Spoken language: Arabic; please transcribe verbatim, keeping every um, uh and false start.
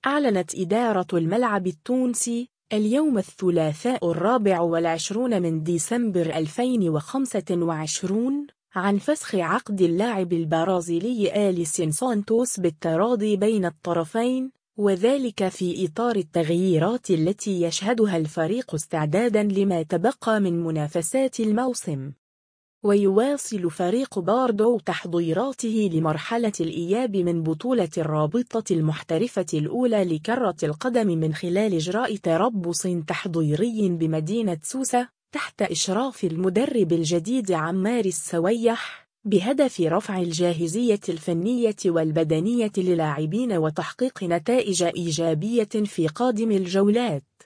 أعلنت إدارة الملعب التونسي اليوم الثلاثاء الرابع والعشرون من ديسمبر ألفين وخمسة وعشرين عن فسخ عقد اللاعب البرازيلي أليسون سانتوس بالتراضي بين الطرفين، وذلك في إطار التغييرات التي يشهدها الفريق استعدادا لما تبقى من منافسات الموسم. ويواصل فريق باردو تحضيراته لمرحلة الإياب من بطولة الرابطة المحترفة الأولى لكرة القدم من خلال إجراء تربص تحضيري بمدينة سوسة تحت إشراف المدرب الجديد عمار السويح، بهدف رفع الجاهزية الفنية والبدنية للاعبين وتحقيق نتائج إيجابية في قادم الجولات.